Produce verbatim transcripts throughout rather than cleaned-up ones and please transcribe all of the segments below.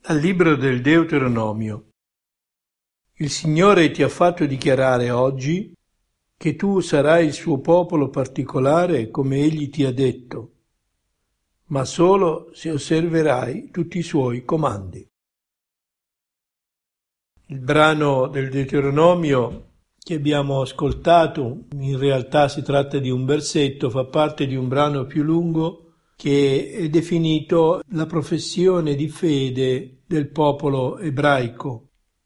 Al libro del Deuteronomio. Il Signore ti ha fatto dichiarare oggi che tu sarai il suo popolo particolare come Egli ti ha detto, ma solo se osserverai tutti i suoi comandi. Il brano del Deuteronomio che abbiamo ascoltato, in realtà si tratta di un versetto, fa parte di un brano più lungo che è definito la professione di fede del popolo ebraico.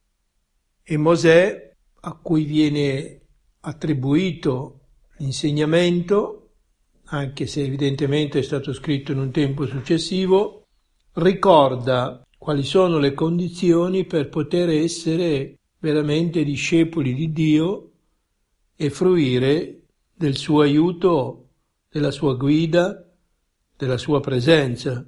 E Mosè, a cui viene attribuito l'insegnamento, anche se evidentemente è stato scritto in un tempo successivo, ricorda quali sono le condizioni per poter essere veramente discepoli di Dio e fruire del suo aiuto, della sua guida, della sua presenza,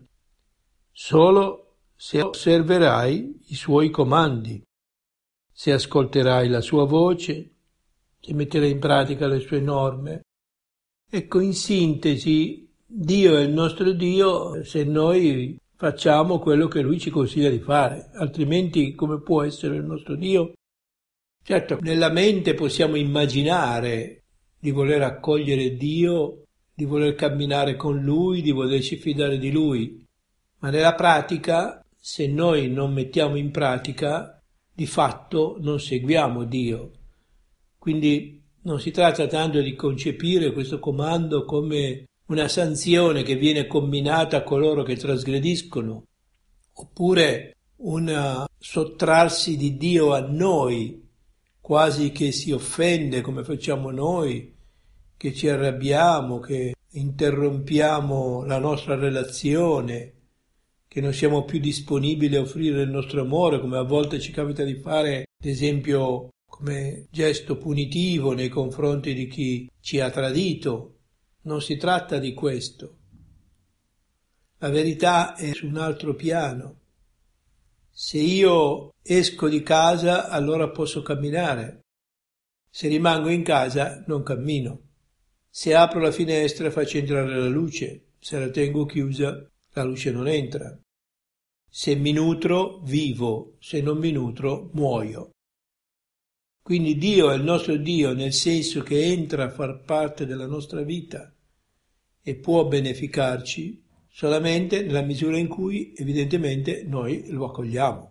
solo se osserverai i suoi comandi, se ascolterai la sua voce, se metterai in pratica le sue norme. Ecco, in sintesi, Dio è il nostro Dio se noi facciamo quello che Lui ci consiglia di fare, altrimenti come può essere il nostro Dio? Certo, nella mente possiamo immaginare di voler accogliere Dio, di voler camminare con Lui, di volerci fidare di Lui, ma nella pratica, se noi non mettiamo in pratica, di fatto non seguiamo Dio. Quindi non si tratta tanto di concepire questo comando come una sanzione che viene comminata a coloro che trasgrediscono, oppure un sottrarsi di Dio a noi, quasi che si offende come facciamo noi, che ci arrabbiamo, che interrompiamo la nostra relazione, che non siamo più disponibili a offrire il nostro amore, come a volte ci capita di fare, ad esempio, come gesto punitivo nei confronti di chi ci ha tradito. Non si tratta di questo. La verità è su un altro piano. Se io esco di casa, allora posso camminare. Se rimango in casa, non cammino. Se apro la finestra, faccio entrare la luce. Se la tengo chiusa, la luce non entra. Se mi nutro, vivo. Se non mi nutro, muoio. Quindi Dio è il nostro Dio nel senso che entra a far parte della nostra vita e può beneficarci solamente nella misura in cui evidentemente noi lo accogliamo.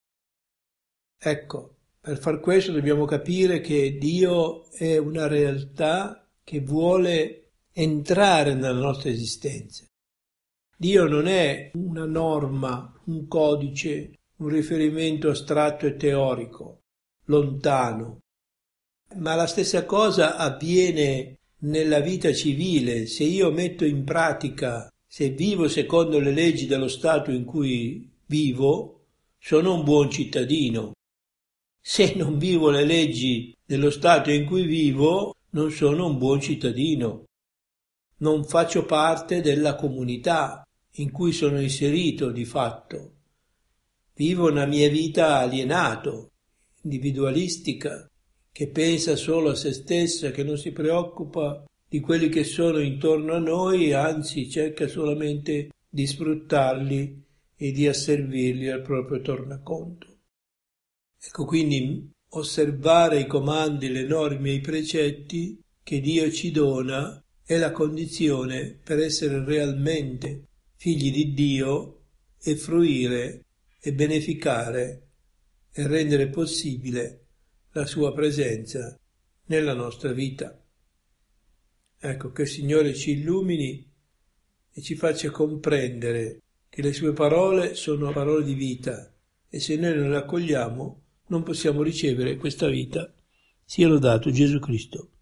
Ecco, per far questo dobbiamo capire che Dio è una realtà che vuole entrare nella nostra esistenza. Dio non è una norma, un codice, un riferimento astratto e teorico, lontano, ma la stessa cosa avviene nella vita civile. Se io metto in pratica, se vivo secondo le leggi dello Stato in cui vivo, sono un buon cittadino. Se non vivo le leggi dello Stato in cui vivo, non sono un buon cittadino. Non faccio parte della comunità in cui sono inserito di fatto. Vivo una mia vita alienato, individualistica, che pensa solo a se stessa, che non si preoccupa di quelli che sono intorno a noi, anzi cerca solamente di sfruttarli e di asservirli al proprio tornaconto. Ecco, quindi osservare i comandi, le norme e i precetti che Dio ci dona è la condizione per essere realmente figli di Dio e fruire e beneficare e rendere possibile la sua presenza nella nostra vita. Ecco, che il Signore ci illumini e ci faccia comprendere che le sue parole sono parole di vita e se noi non le accogliamo non possiamo ricevere questa vita. Sia lodato Gesù Cristo.